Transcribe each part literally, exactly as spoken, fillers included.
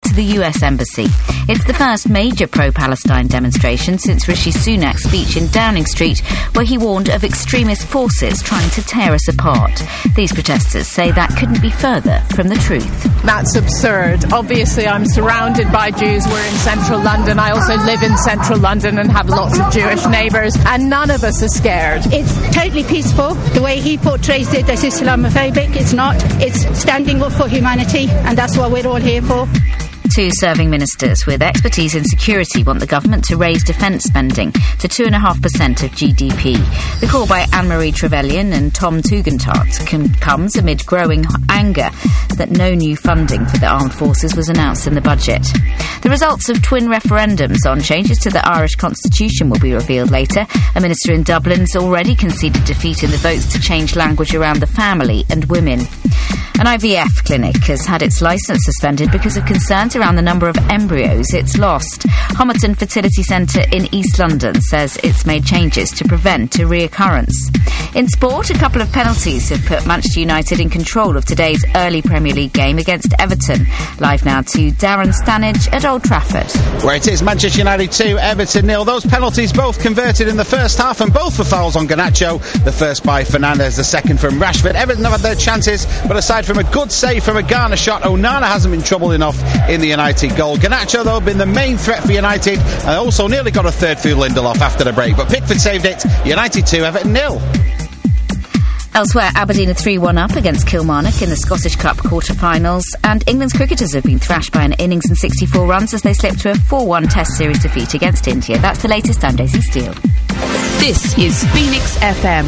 to the U S Embassy. It's the first major pro-Palestine demonstration since Rishi Sunak's speech in Downing Street, where he warned of extremist forces trying to tear us apart. These protesters say that couldn't be further from the truth. That's absurd. Obviously, I'm surrounded by Jews. We're in central London. I also live in central London and have lots of Jewish neighbours, and none of us are scared. It's totally peaceful. The way he portrays it as Islamophobic, it's not. It's standing up for humanity, and that's what we're all here for. Two serving ministers with expertise in security want the government to raise defence spending to two point five percent of G D P. The call by Anne-Marie Trevelyan and Tom Tugendhat com- comes amid growing anger that no new funding for the armed forces was announced in the budget. The results of twin referendums on changes to the Irish constitution will be revealed later. A minister in Dublin's already conceded defeat in the votes to change language around the family and women. An I V F clinic has had its licence suspended because of concerns around the number of embryos it's lost. Homerton Fertility Centre in East London says it's made changes to prevent a reoccurrence. In sport, a couple of penalties have put Manchester United in control of today's early Premier League game against Everton. Live now to Darren Stanage at Old Trafford. Where it is Manchester United two, Everton nil. Those penalties both converted in the first half, and both were fouls on Garnacho. The first by Fernandes, the second from Rashford. Everton have had their chances, but aside from a good save from a Garner shot, Onana hasn't been troubled enough in the United goal. Garnacho, though, been the main threat for United, and also nearly got a third through Lindelof after the break. But Pickford saved it. United two, Everton nil. Elsewhere, Aberdeen are three one up against Kilmarnock in the Scottish Cup quarter-finals, and England's cricketers have been thrashed by an innings and sixty-four runs as they slipped to a four one Test Series defeat against India. That's the latest. I'm Daisy Steele. This is Phoenix F M.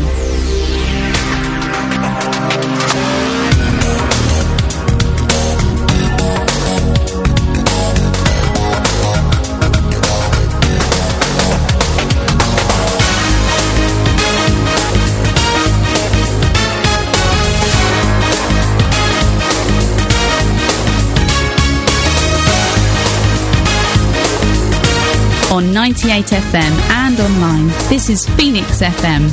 On ninety-eight F M and online, this is Phoenix F M.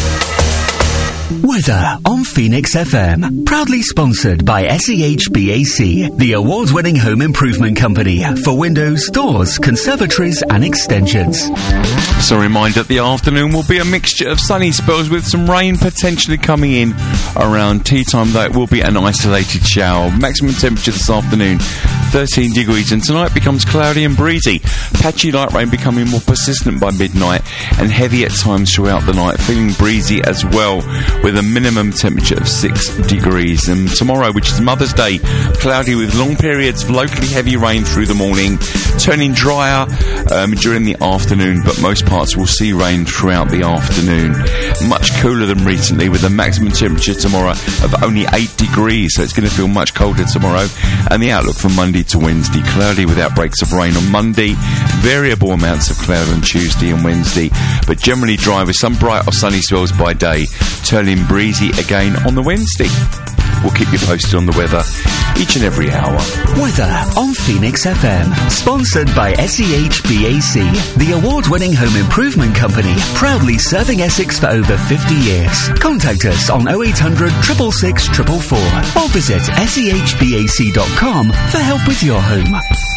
Weather on Phoenix F M. Proudly sponsored by S E H B A C, the award-winning home improvement company for windows, doors, conservatories and extensions. So a reminder that the afternoon will be a mixture of sunny spells with some rain potentially coming in around tea time, though it will be an isolated shower. Maximum temperature this afternoon, thirteen degrees, and tonight becomes cloudy and breezy. Patchy light rain becoming more persistent by midnight and heavy at times throughout the night, feeling breezy as well, with a minimum temperature of six degrees. And tomorrow, which is Mother's Day, cloudy with long periods of locally heavy rain through the morning, turning drier um, during the afternoon, but most parts will see rain throughout the afternoon. Much cooler than recently, with a maximum temperature tomorrow of only eight degrees, so it's going to feel much colder tomorrow. And the outlook from Monday to Wednesday, cloudy with outbreaks of rain on Monday, variable amounts of cloud on Tuesday and Wednesday, but generally dry with some bright or sunny spells by day, turning breezy again on the Wednesday. We'll keep you posted on the weather each and every hour. Weather on Phoenix F M, sponsored by S E H B A C, the award-winning home improvement company, proudly serving Essex for over fifty years. Contact us on oh eight hundred, six six six, four four four or visit S E H B A C dot com for help with your home.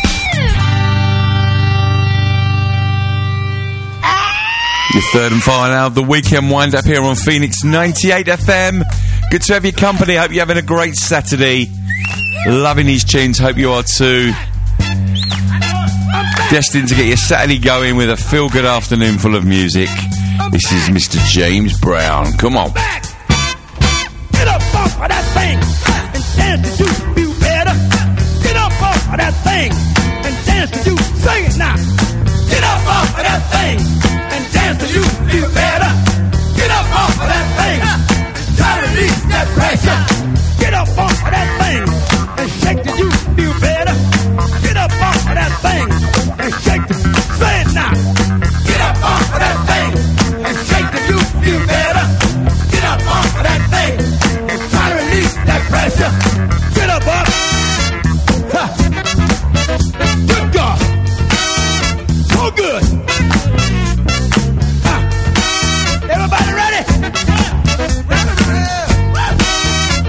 Your third and final hour of the weekend wind up here on Phoenix ninety-eight F M. Good to have your company. Hope you're having a great Saturday. Loving these tunes. Hope you are too. Destined to get your Saturday going with a feel-good afternoon full of music. This is Mister James Brown. Come on. Get up off of that thing and dance to you feel better. Get up off of that thing and dance to you. Sing it now. Get up off of that thing and dance to you feel better. Get up off of that thing. Try to release that pressure. Get up off of that thing and shake till you feel better. Get up off of that thing and shake till you. Say it now. Get up off of that thing and shake till you feel better. Get up off of that thing and try to release that pressure. Get up off. Ha. Good God. So good. Ha. Everybody ready?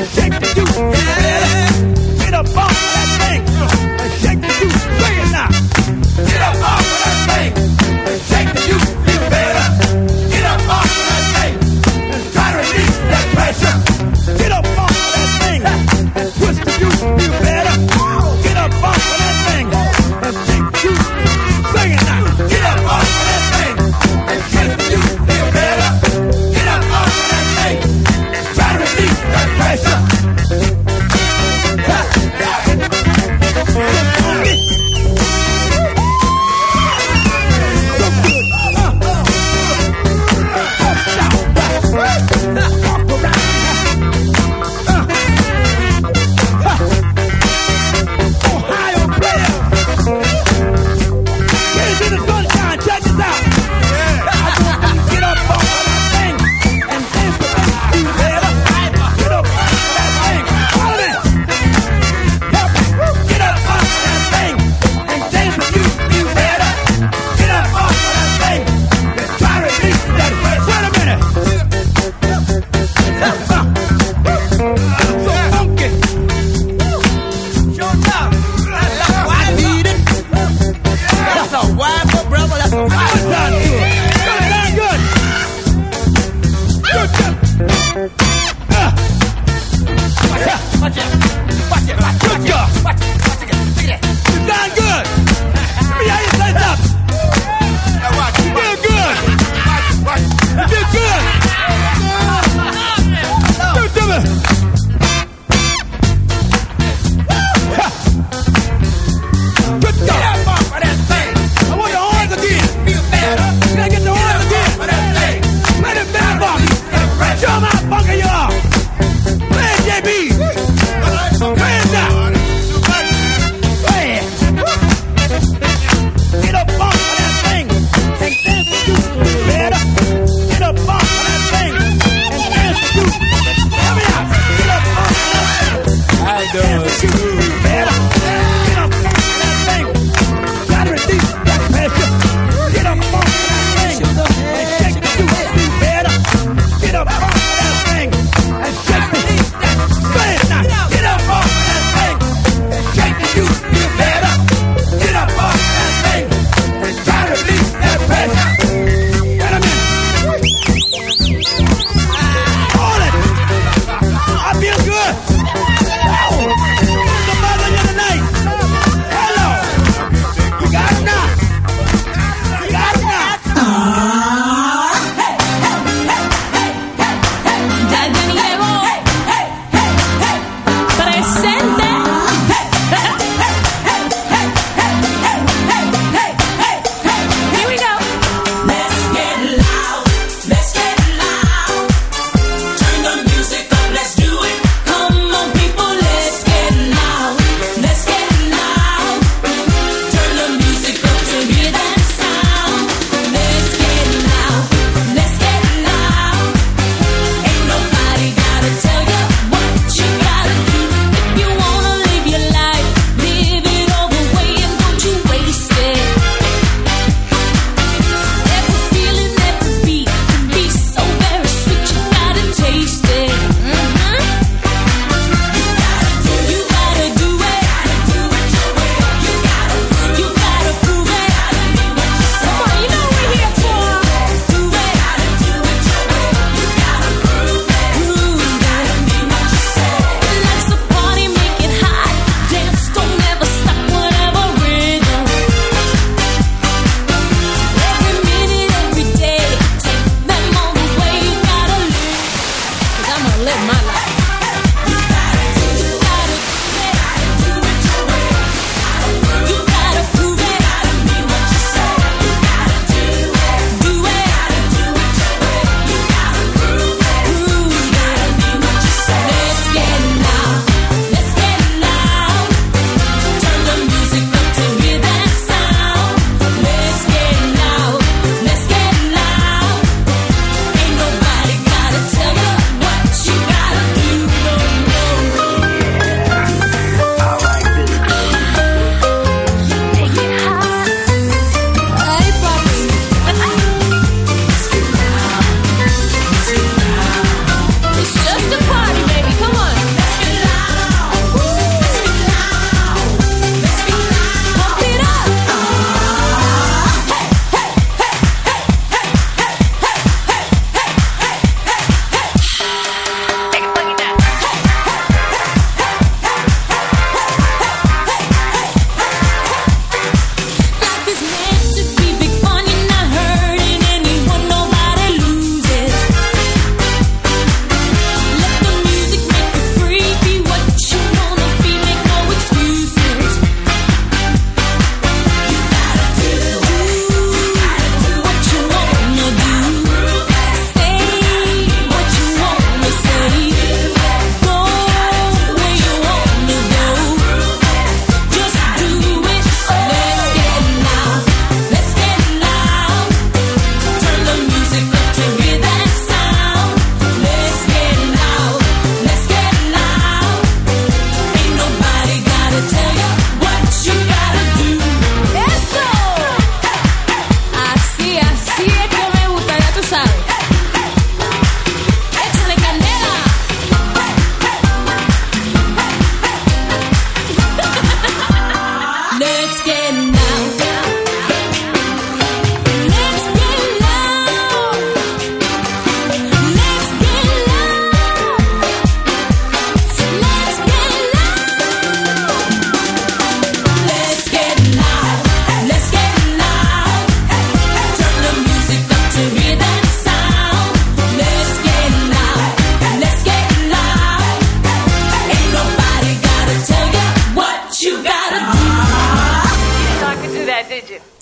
and shake the juice. Get up off of that thing and shake the juice. Sing it now. Get up off of that thing and shake the juice. Feel better. Get up off of that thing and try to release that pressure. Get up off of that thing and twist the juice. Feel better. Get up off of that thing and shake the juice. Sing it now. Get up off of that thing and shake the juice. Feel better. Get up off of that thing and try to release that pressure.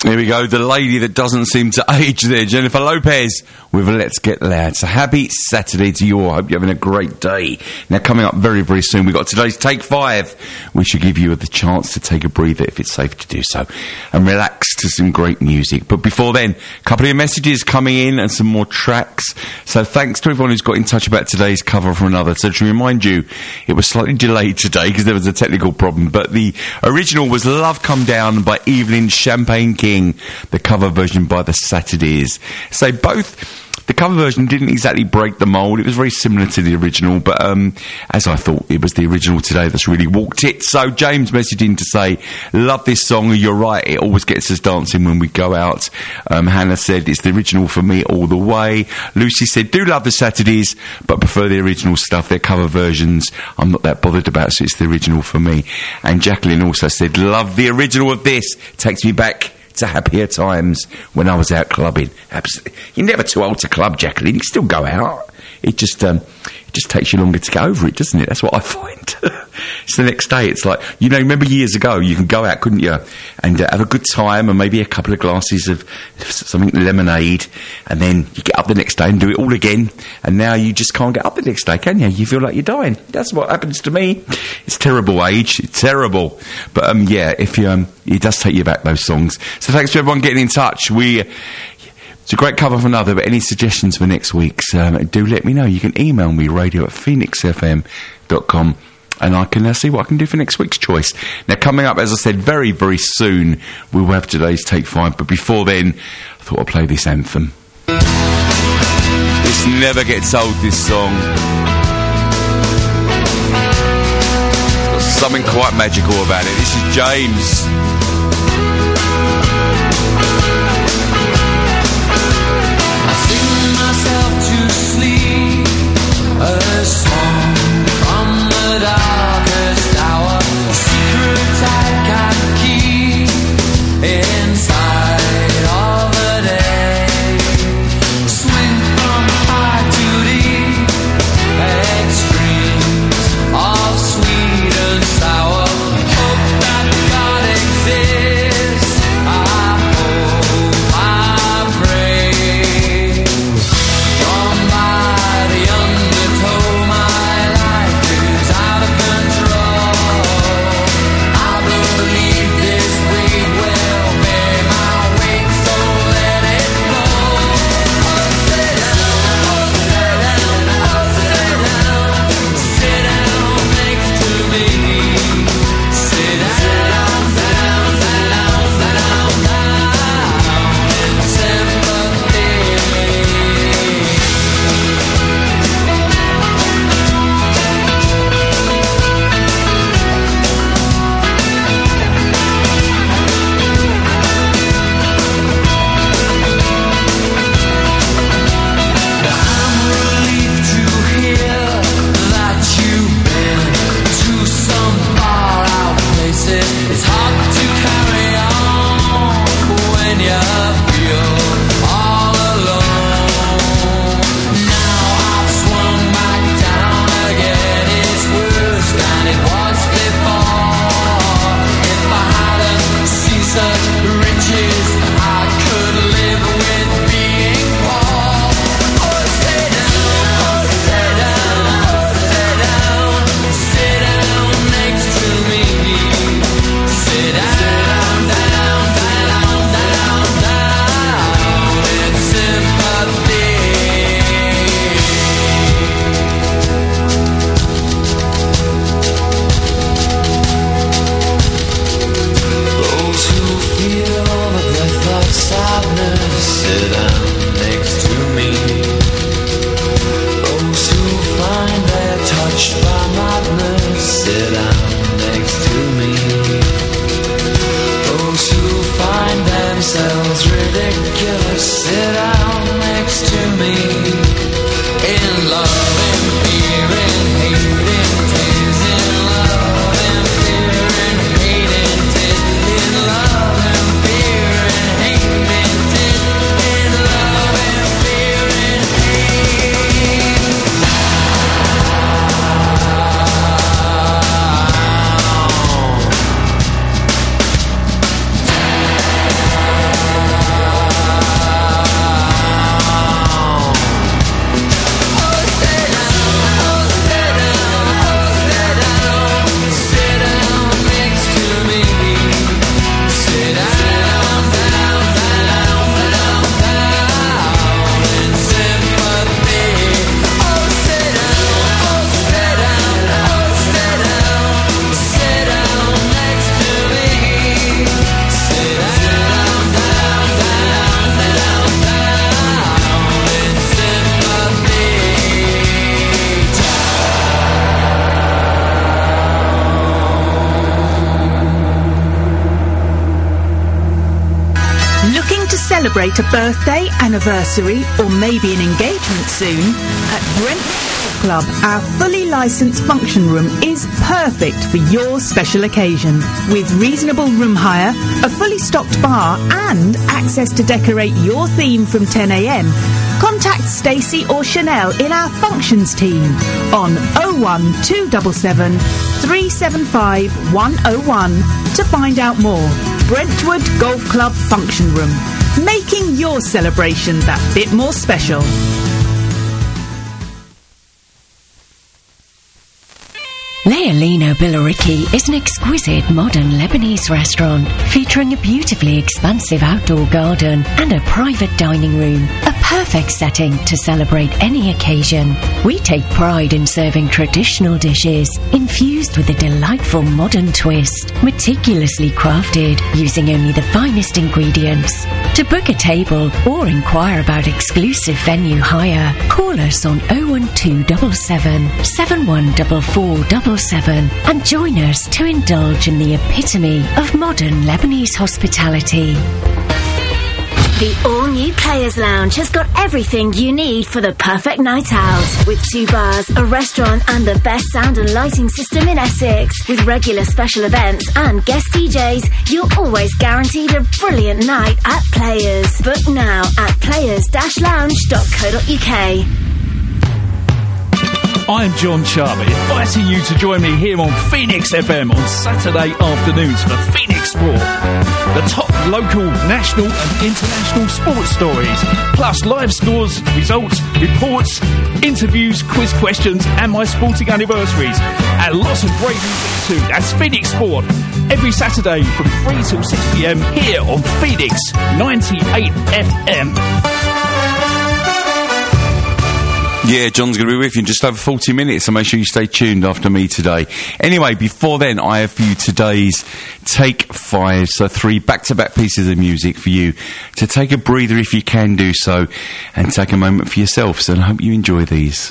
Here we go, the lady that doesn't seem to age there, Jennifer Lopez with Let's Get Loud. So happy Saturday to you all. I hope you're having a great day. Now, coming up very, very soon, we've got today's Take Five. We should give you the chance to take a breather if it's safe to do so and relax to some great music. But before then, a couple of messages coming in and some more tracks. So thanks to everyone who's got in touch about today's cover from another. So to remind you, it was slightly delayed today because there was a technical problem, but the original was Love Come Down by Evelyn Champagne King, the cover version by the Saturdays. So both, the cover version didn't exactly break the mould. It was very similar to the original, but um, as I thought, it was the original today that's really walked it. So James messaged in to say, love this song. You're right, it always gets us dancing when we go out. Um, Hannah said, it's the original for me all the way. Lucy said, do love the Saturdays, but prefer the original stuff. Their cover versions I'm not that bothered about, so it's the original for me. And Jacqueline also said, love the original of this. Takes me back to happier times when I was out clubbing. Absolutely. You're never too old to club, Jacqueline. You can still go out. It just um, it just takes you longer to get over it, doesn't it? That's what I find. It's the next day. It's like, you know, remember years ago, you can go out, couldn't you, and uh, have a good time and maybe a couple of glasses of something, lemonade, and then you get up the next day and do it all again. And now you just can't get up the next day, can you? You feel like you're dying. That's what happens to me. It's terrible age. It's terrible. But um, yeah, if you um, it does take you back, those songs. So thanks to everyone getting in touch. We. Uh, It's a great cover for another, but any suggestions for next week's, um, do let me know. You can email me, radio at phoenix f m dot com, and I can uh, see what I can do for next week's choice. Now, coming up, as I said, very, very soon, we will have today's Take Five, but before then, I thought I'd play this anthem. This never gets old, this song. It's got something quite magical about it. This is James. A song from the darkest hour, a secret I can't keep inside of a day. Swing from high to deep, extremes of sweet and sour. Hope that God exists. I hope celebrate a birthday, anniversary, or maybe an engagement soon, at Brent Club, our fully licensed function room is perfect for your special occasion. With reasonable room hire, a fully stocked bar, and access to decorate your theme from ten a m, contact Stacey or Chanel in our functions team on oh one two seven seven, three seven five, one oh one to find out more. Brentwood Golf Club Function Room, making your celebration that bit more special. Leolino Billericay is an exquisite modern Lebanese restaurant featuring a beautifully expansive outdoor garden and a private dining room, a perfect setting to celebrate any occasion. We take pride in serving traditional dishes infused with a delightful modern twist, meticulously crafted using only the finest ingredients. To book a table or inquire about exclusive venue hire, call us on oh one two seven seven, seven one four four seven seven and join us to indulge in the epitome of modern Lebanese hospitality. The all-new Players Lounge has got everything you need for the perfect night out. With two bars, a restaurant and the best sound and lighting system in Essex. With regular special events and guest D Js, you're always guaranteed a brilliant night at Players. Book now at players dash lounge dot co dot uk. I'm John Charlie, inviting you to join me here on Phoenix F M on Saturday afternoons for Phoenix Sport. The top local, national and international sports stories, plus live scores, results, reports, interviews, quiz questions and my sporting anniversaries. And lots of great music too. That's Phoenix Sport. Every Saturday from three till six p m here on Phoenix ninety-eight F M. Yeah, John's going to be with you in just over forty minutes, so make sure you stay tuned after me today. Anyway, before then, I have for you today's Take Five, so three back-to-back pieces of music for you to take a breather if you can do so, and take a moment for yourself, so I hope you enjoy these.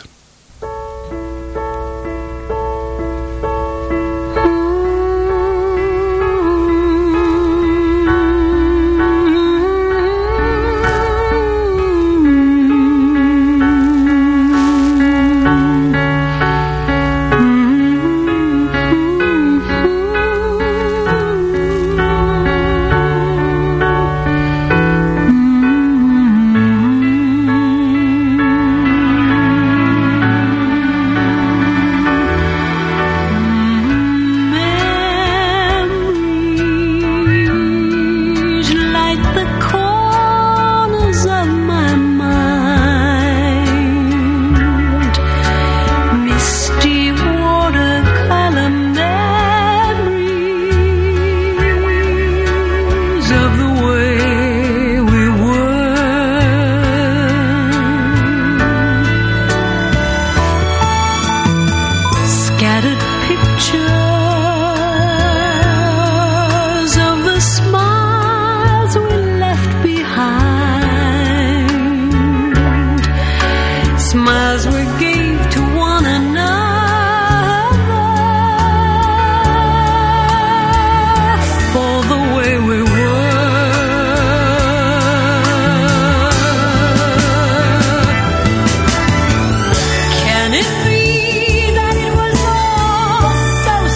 So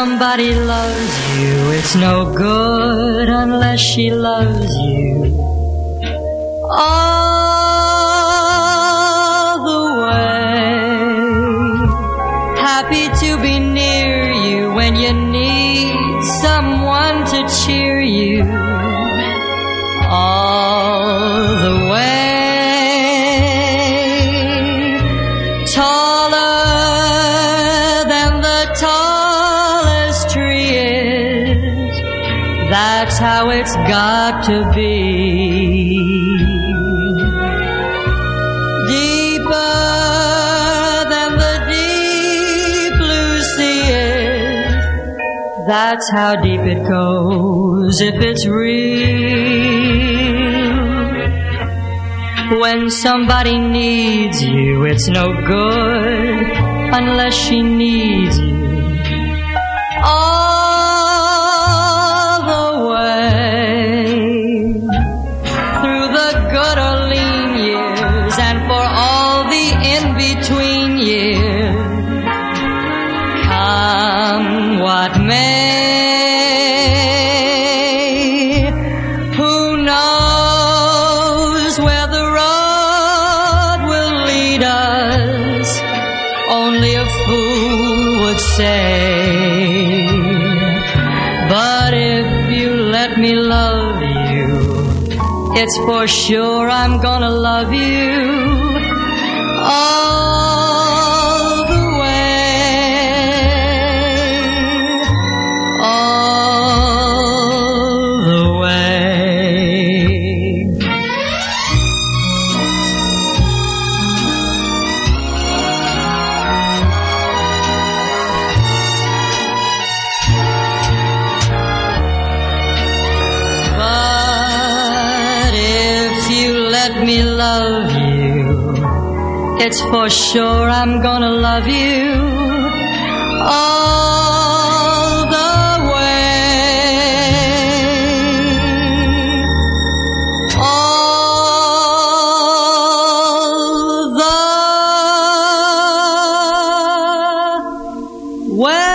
somebody loves you, it's no good unless she loves you all the way. Happy to be near you when you need someone to cheer you all the way. Taller than the tallest tree is, that's how it's got to be. Deeper than the deep blue sea is, that's how deep it goes if it's real. When somebody needs you, it's no good unless she needs you all the way. Through the good or lean years and for all the in-between years, come what may. Who knows where the road will lead us? Only a fool would say. But if you let me love you, it's for sure I'm gonna love you all the way, all the way. But if you let me love you, it's for sure I'm gonna love you all the way, all the way.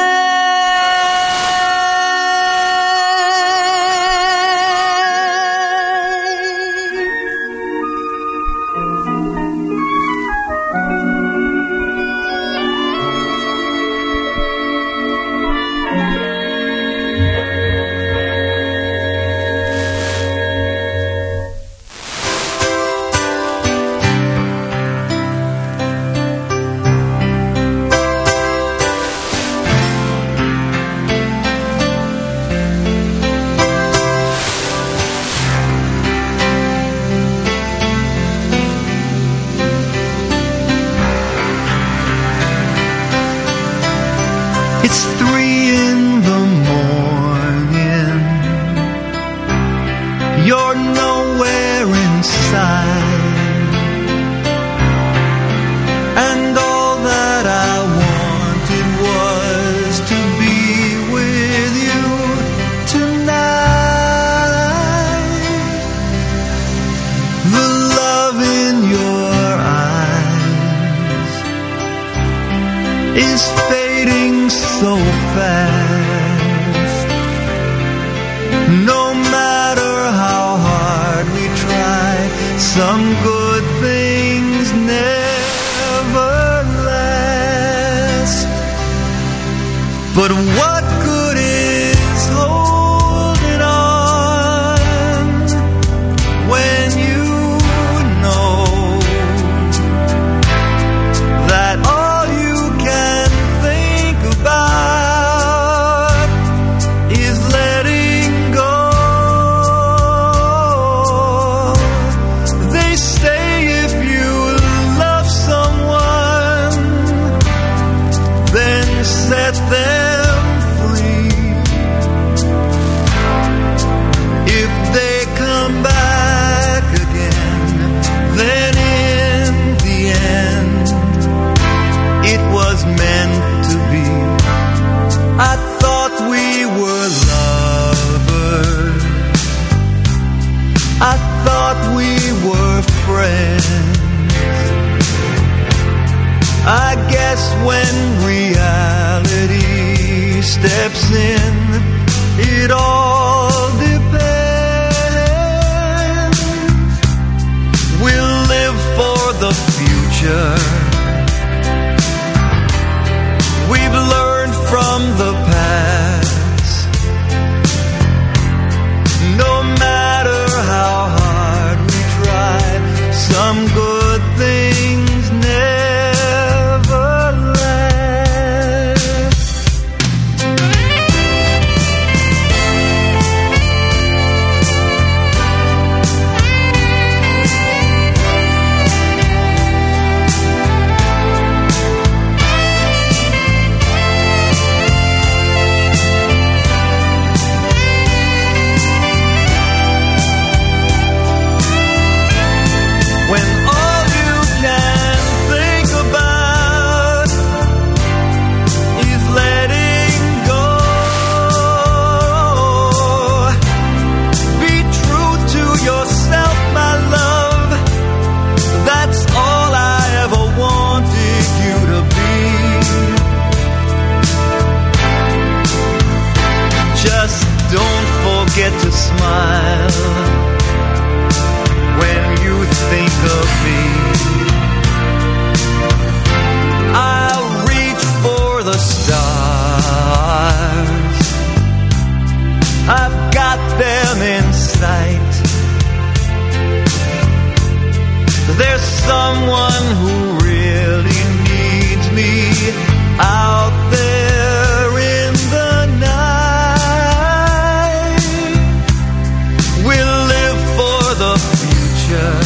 It's three in the morning. You're nowhere in sight. And all that I wanted was to be with you tonight. The love in your eyes is fading so fast. No matter how hard we try, some good things never last. But what good is holding on when you know that all you can think about is letting go? They say get to smile when you think of me. I'll reach for the stars, I've got them in sight. There's someone who really needs me out there in the night. We'll live for the future.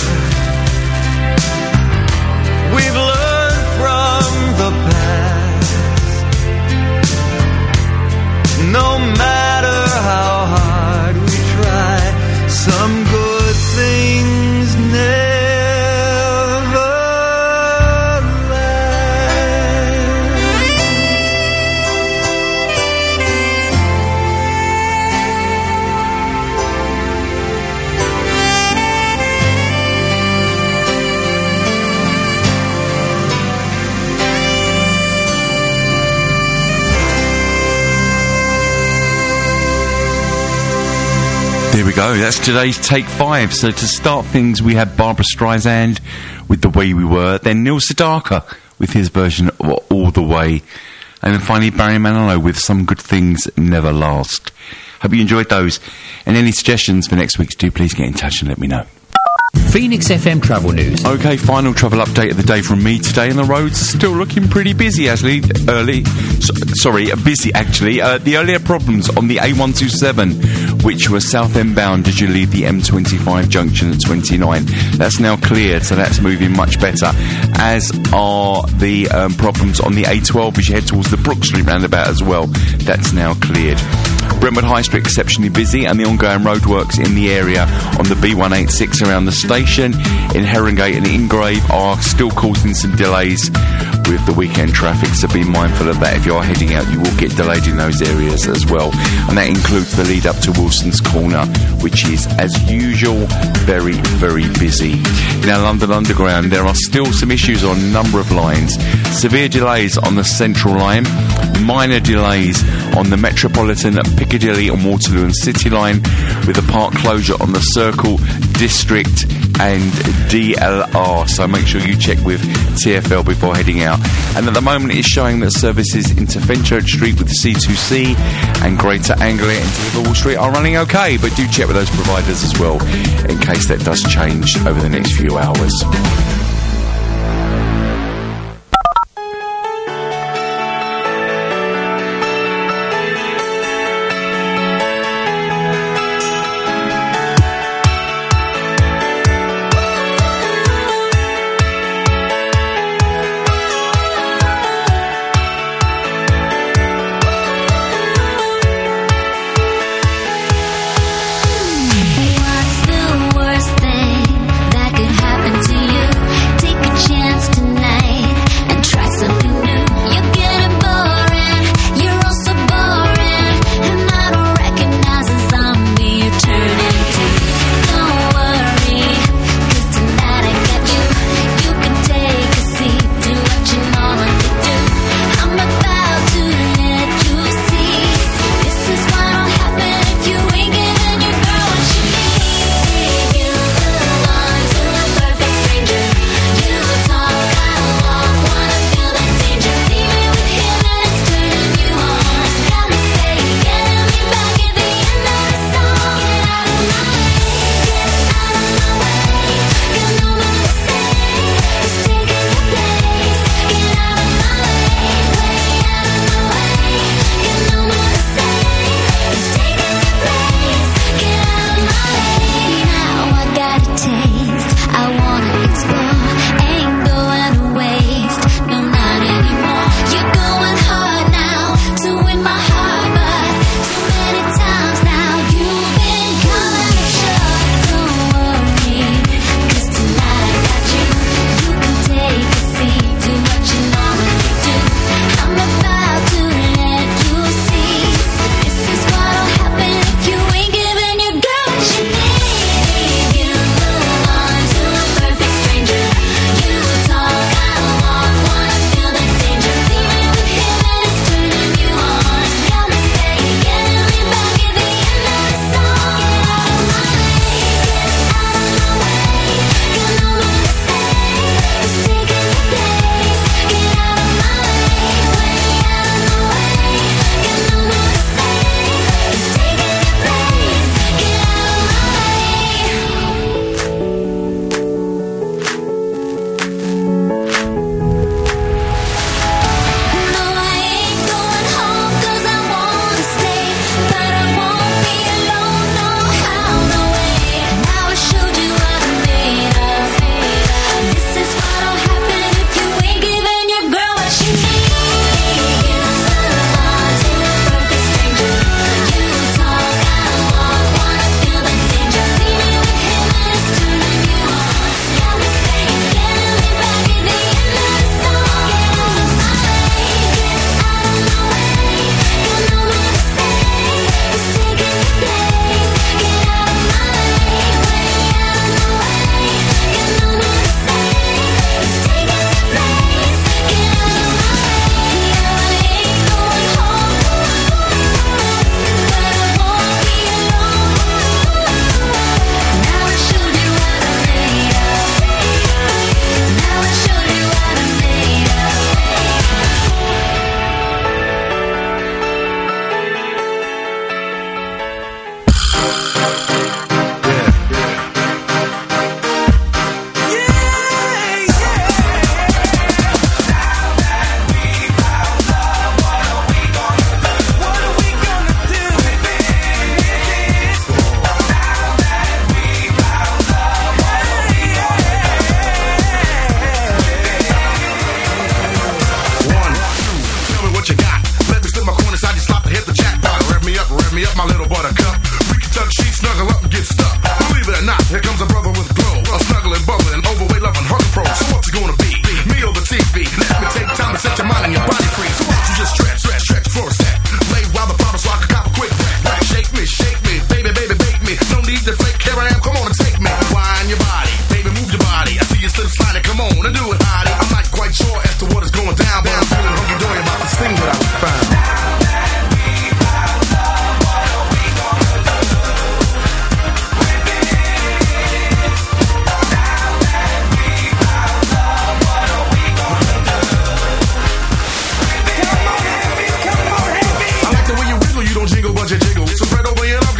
We've learned from the past. No matter how hard we try, some good things never. There we go, that's today's Take Five. So to start things, we had Barbara Streisand with The Way We Were, then Neil Sedaka with his version of All the Way, and then finally Barry Manilow with Some Good Things Never Last. Hope you enjoyed those, and any suggestions for next week's, do please get in touch and let me know. Phoenix F M travel news. Okay, final travel update of the day from me today, and the roads are still looking pretty busy, actually. Early, so, sorry, busy actually. Uh, the earlier problems on the A one two seven, which were southend bound as you leave the M twenty-five junction at twenty-nine. That's now cleared, so that's moving much better. As are the um, problems on the A twelve as you head towards the Brook Street roundabout as well. That's now cleared. Brentwood High Street exceptionally busy, and the ongoing roadworks in the area on the B one eighty-six around the station in Herongate and Ingrave are still causing some delays with the weekend traffic, so be mindful of that. If you are heading out, you will get delayed in those areas as well, and that includes the lead up to Wilson's Corner, which is, as usual, very, very busy. In our London Underground, there are still some issues on a number of lines. Severe delays on the Central Line, minor delays on the Metropolitan, Piccadilly and Waterloo and City Line, with a part closure on the Circle, District and D L R, so make sure you check with T F L before heading out. And at the moment it's showing that services into Fenchurch Street with C two C and Greater Anglia into Liverpool Street are running okay, but do check with those providers as well in case that does change over the next few hours. What's the worst thing that could happen to you?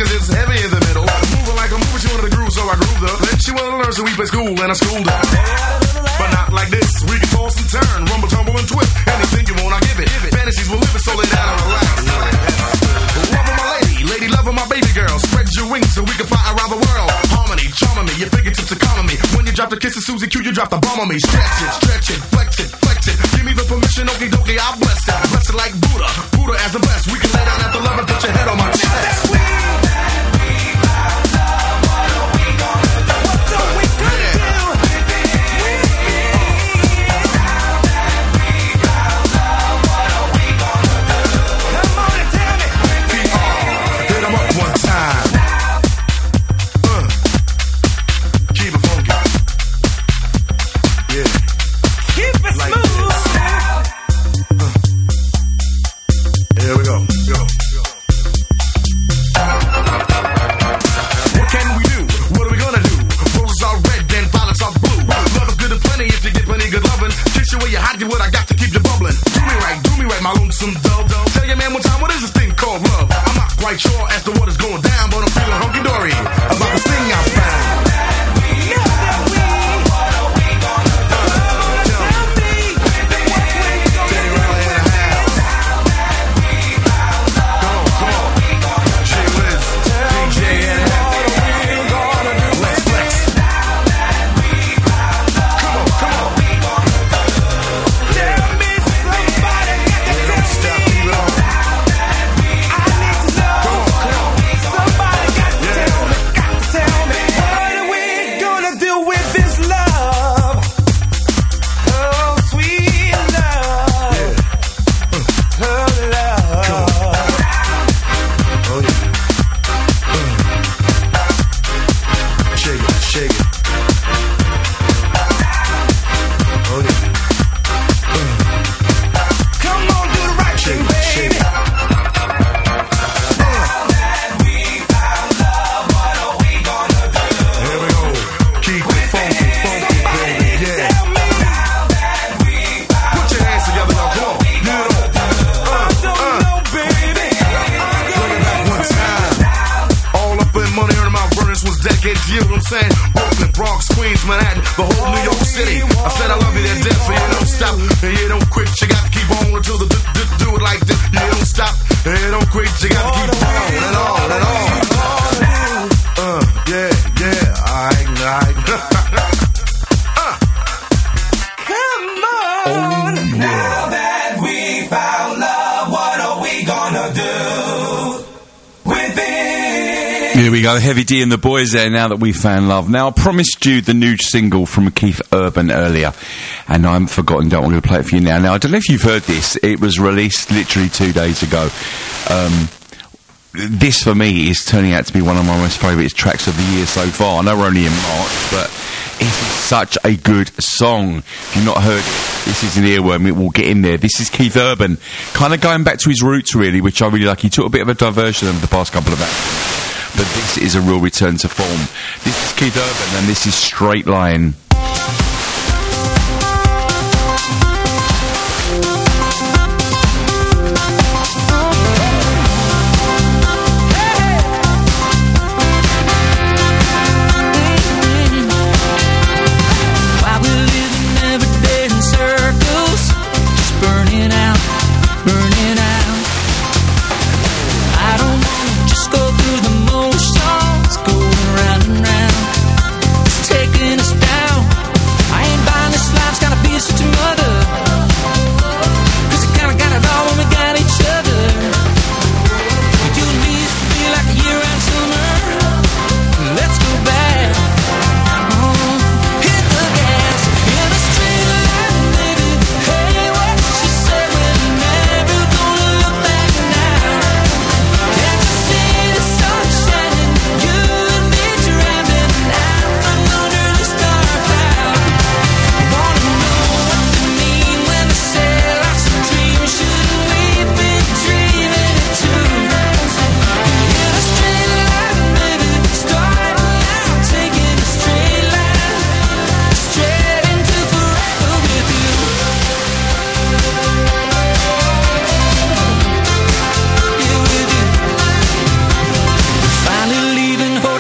cause it's heavy in the middle. Moving like a movie, she wanted to groove, so I grooved her. Then she wanted to learn, so we play school, and I schooled her. But not like this, we can toss and turn, rumble, tumble, and twist. Anything you want, I give it. Fantasies will live it, so lay down and relax. Loving my lady, lady loving my baby girl. Spread your wings so we can fly around the world. Harmony, charming me, your fingertips are calming me. When you drop the kiss of Susie Q, you drop the bomb on me. Stretch it, stretch it, flex it, flex it. Give me the permission, okie dokie, I'll bless it. Bless it like Buddha, Buddha as the best. We can lay down at the love and put your head on my chest. Heavy D and the boys there, now that we found love. Now, I promised you the new single from Keith Urban earlier, and I haven't forgotten, don't want to play it for you now. Now, I don't know if you've heard this, it was released literally two days ago. Um, this, for me, is turning out to be one of my most favourite tracks of the year so far. I know we're only in March, but it is such a good song. If you've not heard it, this is an earworm, it will get in there. This is Keith Urban, kind of going back to his roots, really, which I really like. He took a bit of a diversion over the past couple of hours, but this is a real return to form. This is Keith Urban, and this is Straight Line. Taking us down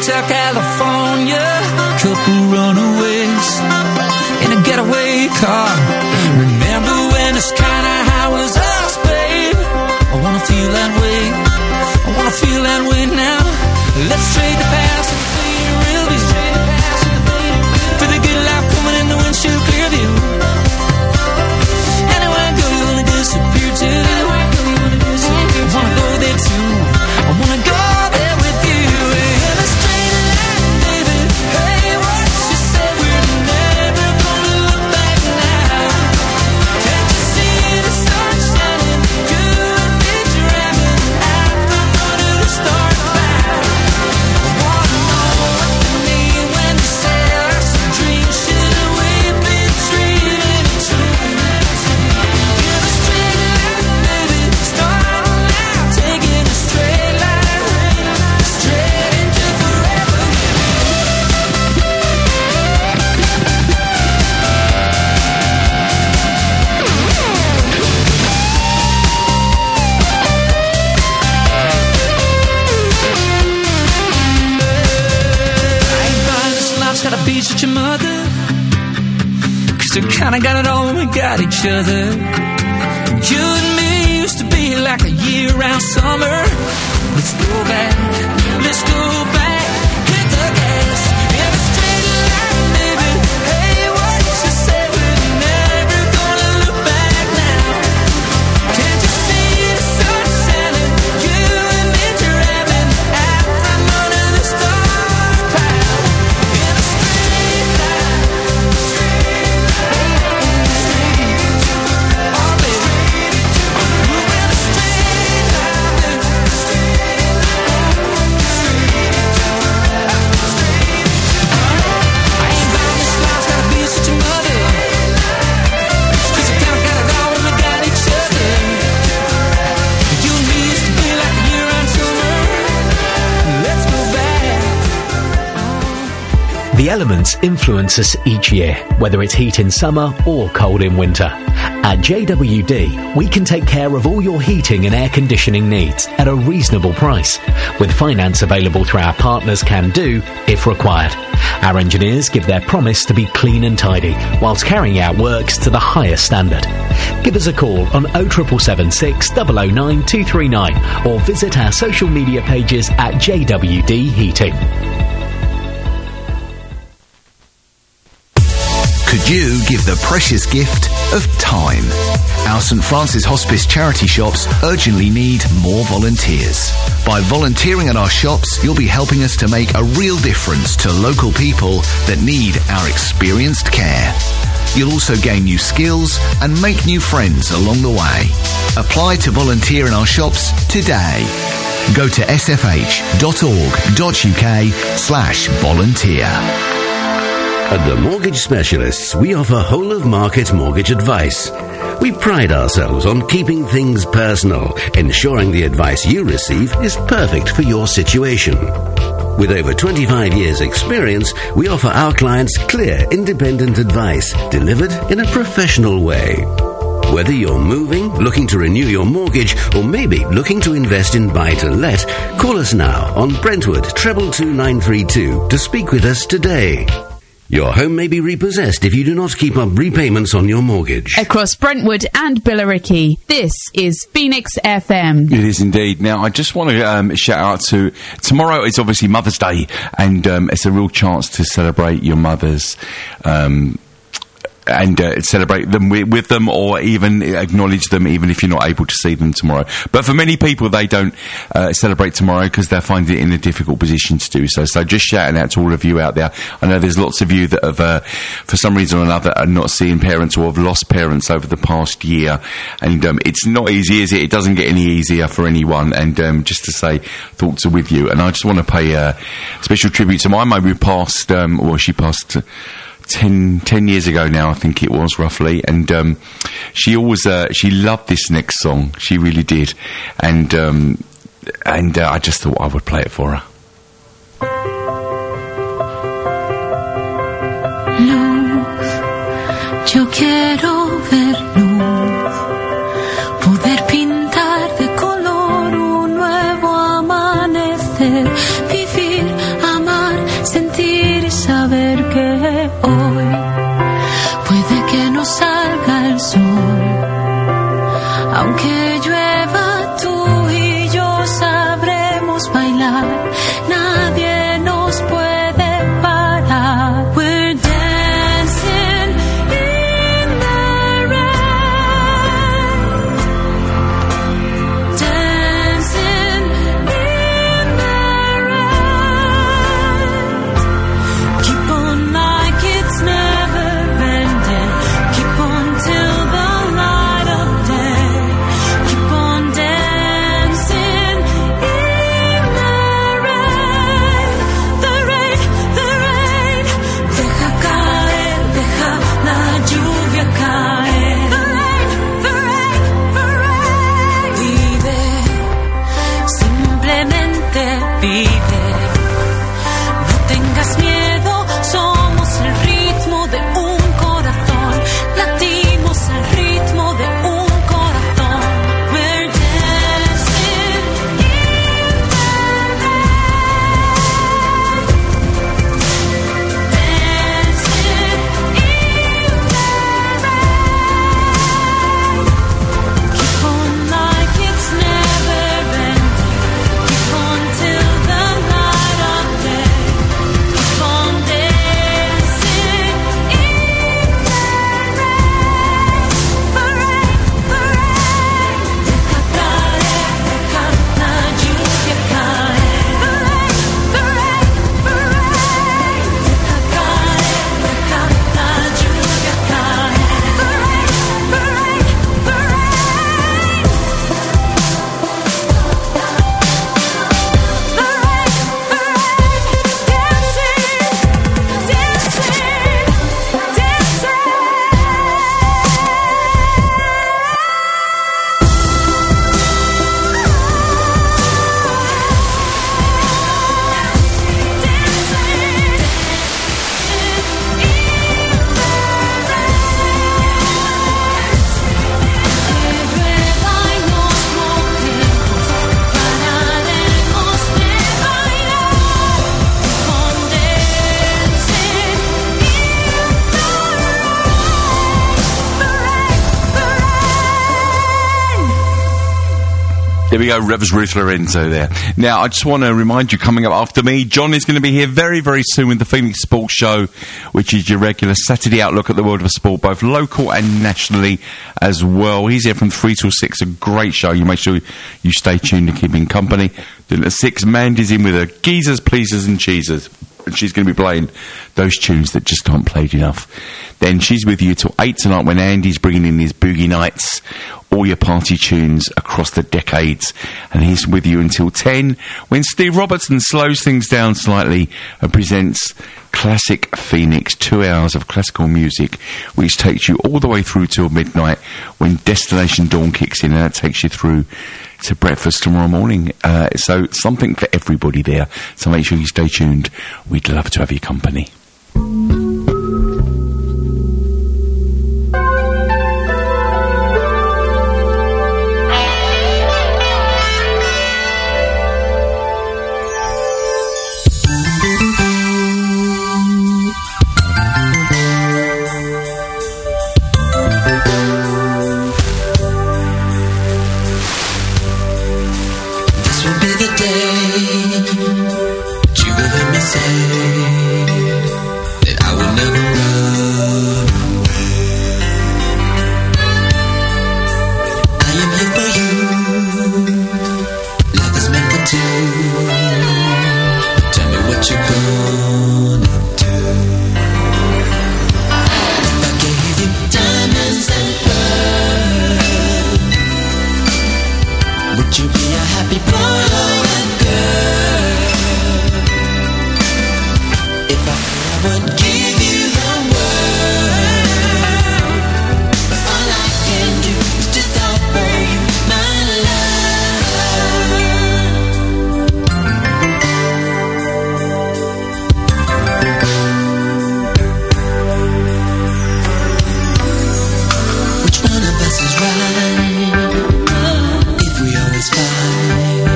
Hotel California, couple runaways in a getaway car. Remember when the sky high was us, babe? I wanna feel that way, I wanna feel that way now. Let's trade the past and the real view, for the good life coming in the windshield clear view. Anywhere I go, you wanna disappear too. I wanna go there too, I wanna go there with you. In a straight line, baby. Hey, what you say? We're never gonna look back now. Can't you see the sun shining? You and me driving out from under the stars bound. I wanna know what you mean when you say life's a dream. Should we be dreaming it true? In a straight line, baby. Starting out, taking a straight line, straight into forever. I ain't buying this life's gotta be such a mother, 'cause we kinda got it all when we got each other. You and me used to be like a year-round summer. Let's go back, let's go back, hit the gas in a straight line, baby. Hey, what you say? We're never gonna look back now. Can't you see the sun shining? You and me driving out from under the star cloud. In a straight line, oh baby, we're in a straight line. I ain't bound this life's gotta be such a mother, 'cause we kinda got it all when we got each other. You and me used to be like a year-round summer. Let's go back. The elements influence us each year, whether it's heat in summer or cold in winter. At J W D, we can take care of all your heating and air conditioning needs at a reasonable price, with finance available through our partners Can Do if required. Our engineers give their promise to be clean and tidy, whilst carrying out works to the highest standard. Give us a call on oh seven seven six, zero zero nine two three nine or visit our social media pages at J W D Heating. Could you give the precious gift of time? Our St Francis Hospice charity shops urgently need more volunteers. By volunteering at our shops, you'll be helping us to make a real difference to local people that need our experienced care. You'll also gain new skills and make new friends along the way. Apply to volunteer in our shops today. Go to sfh.org.uk slash volunteer. At the Mortgage Specialists, we offer whole-of-market mortgage advice. We pride ourselves on keeping things personal, ensuring the advice you receive is perfect for your situation. With over twenty-five years' experience, we offer our clients clear, independent advice delivered in a professional way. Whether you're moving, looking to renew your mortgage, or maybe looking to invest in buy-to-let, call us now on Brentwood treble two nine three two to speak with us today. Your home may be repossessed if you do not keep up repayments on your mortgage. Across Brentwood and Billericay, this is Phoenix F M. It is indeed. Now, I just want to um, shout out to... Tomorrow is obviously Mother's Day, and um, it's a real chance to celebrate your mothers... Um, and uh, celebrate them with, with them, or even acknowledge them, even if you're not able to see them tomorrow. But for many people, they don't uh, celebrate tomorrow because they're finding it in a difficult position to do so. So just shouting out to all of you out there. I know there's lots of you that have, uh, for some reason or another, are not seeing parents or have lost parents over the past year. And um, it's not easy, is it? It doesn't get any easier for anyone. And um, just to say, thoughts are with you. And I just want to pay a special tribute to my mum who passed, um, well, she passed... Ten, ten years ago now, I think it was, roughly, and um, she always uh, she loved this next song. She really did, and um, and uh, I just thought I would play it for her. Luz, yo quiero ver luz, poder pintar de color un nuevo amanecer, vivir, amar. we go, Revs Ruth Lorenzo there. Now, I just want to remind you, coming up after me, John is going to be here very, very soon with the Phoenix Sports Show, which is your regular Saturday outlook at the world of sport, both local and nationally as well. He's here from three till six, a great show. You make sure you stay tuned to keep him company. Then at six, Mandy's in with her geezers, pleasers and cheesers. And she's going to be playing those tunes that just aren't played enough. Then she's with you till eight tonight when Andy's bringing in his Boogie Nights, all your party tunes across the decades. And he's with you until ten when Steve Robertson slows things down slightly and presents Classic Phoenix, two hours of classical music, which takes you all the way through till midnight when Destination Dawn kicks in, and that takes you through to breakfast tomorrow morning. Uh, so something for everybody there. So make sure you stay tuned. We'd love to have your company.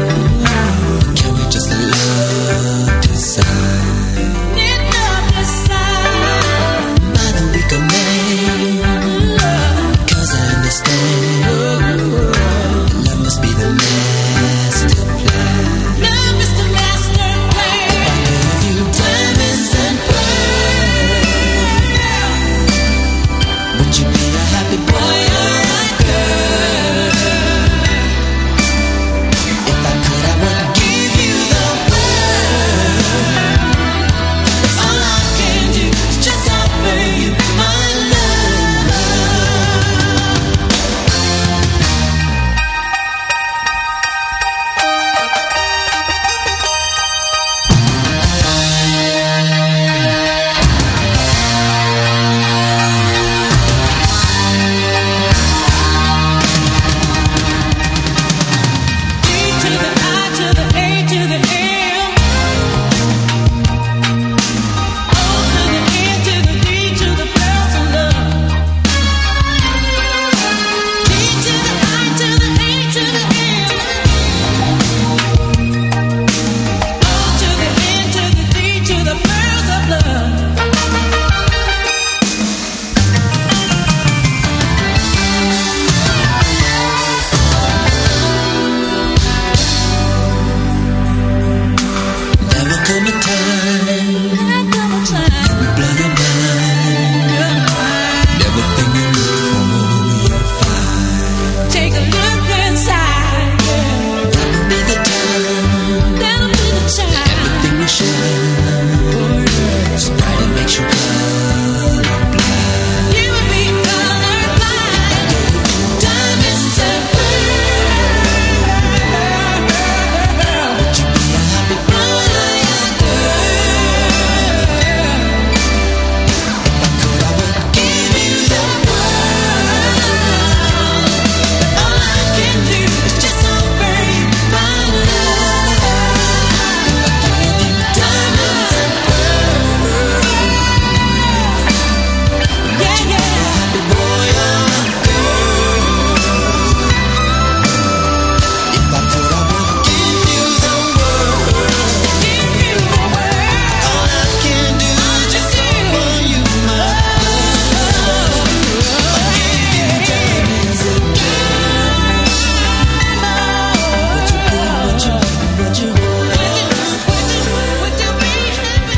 Can we just love decide? Need love decide.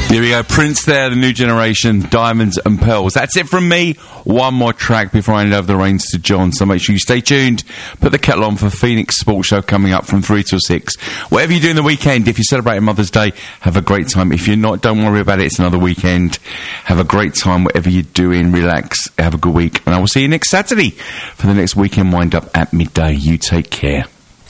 Here we go, Prince there, the new generation, Diamonds and Pearls. That's it from me. One more track before I hand over the reins to John, so make sure you stay tuned. Put the kettle on for Phoenix Sports Show coming up from three till six. Whatever you do in the weekend, if you're celebrating Mother's Day, have a great time. If you're not, don't worry about it, it's another weekend. Have a great time, whatever you're doing, relax, have a good week. And I will see you next Saturday for the next weekend wind-up at midday. You take care.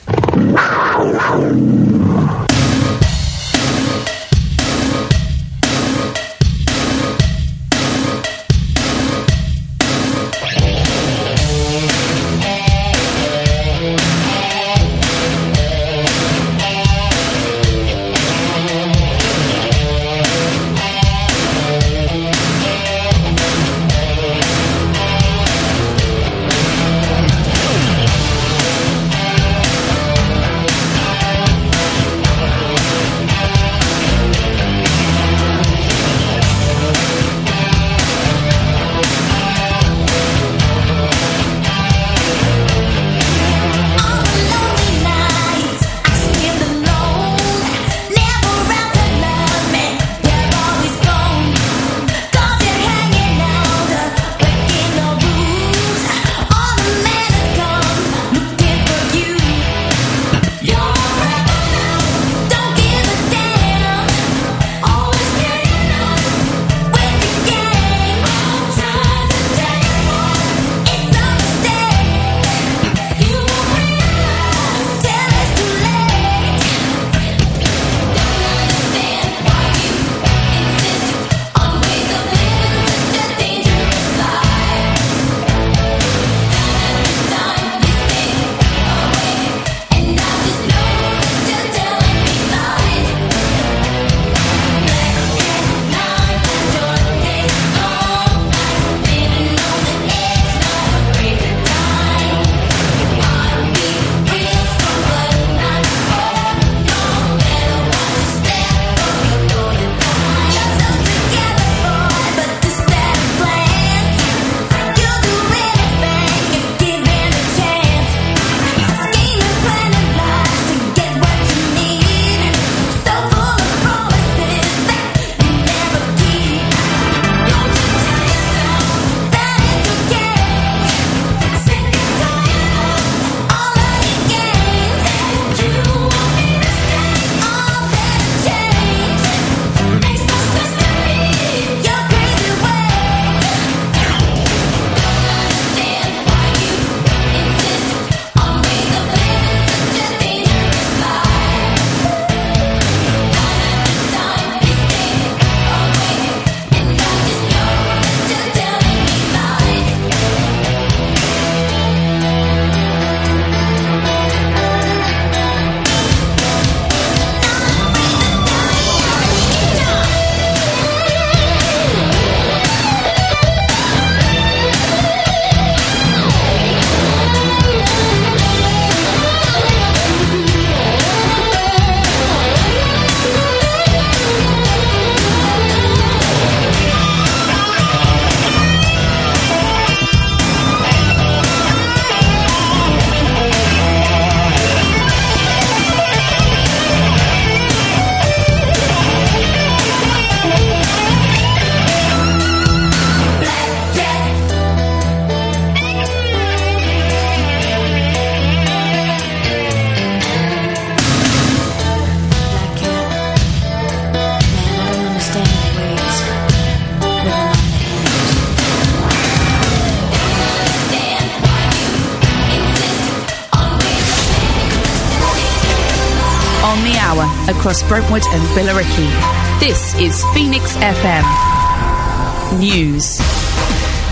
Across Brentwood and Billericay. This is Phoenix F M News.